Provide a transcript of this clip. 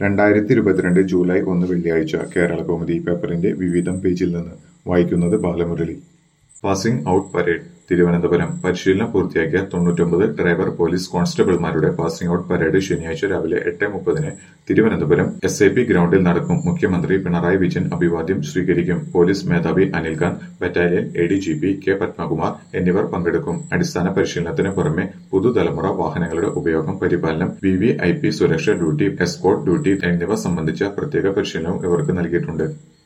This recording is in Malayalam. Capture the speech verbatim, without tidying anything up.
രണ്ടായിരത്തി ഇരുപത്തിരണ്ട് ജൂലൈ ഒന്ന് വെള്ളിയാഴ്ച കേരളകൗമുദി പേപ്പറിന്റെ വിവിധം പേജിൽ നിന്ന് വായിക്കുന്നത് Balamurali. Passing out parade Thiruvananthapuram പരിശീലനം പൂർത്തിയാക്കിയ തൊണ്ണൂറ്റൊമ്പത് ഡ്രൈവർ പോലീസ് കോൺസ്റ്റബിൾമാരുടെ പാസിംഗ് ഔട്ട് പരേഡ് ശനിയാഴ്ച രാവിലെ എട്ട് മുപ്പതിന് തിരുവനന്തപുരം എസ് എ പി ഗ്രൗണ്ടിൽ നടക്കും. മുഖ്യമന്ത്രി പിണറായി വിജയൻ അഭിവാദ്യം സ്വീകരിക്കും. പോലീസ് മേധാവി Anilkant, battalion A D G P K Padmakumar എന്നിവർ പങ്കെടുക്കും. അടിസ്ഥാന പരിശീലനത്തിന് പുറമെ പുതുതലമുറ വാഹനങ്ങളുടെ ഉപയോഗം, പരിപാലനം, വി വി ഐ പി സുരക്ഷ ഡ്യൂട്ടി, എസ്കോർട്ട് ഡ്യൂട്ടി എന്നിവ സംബന്ധിച്ച പ്രത്യേക പരിശീലനവും ഇവർക്ക് നൽകിയിട്ടുണ്ട്.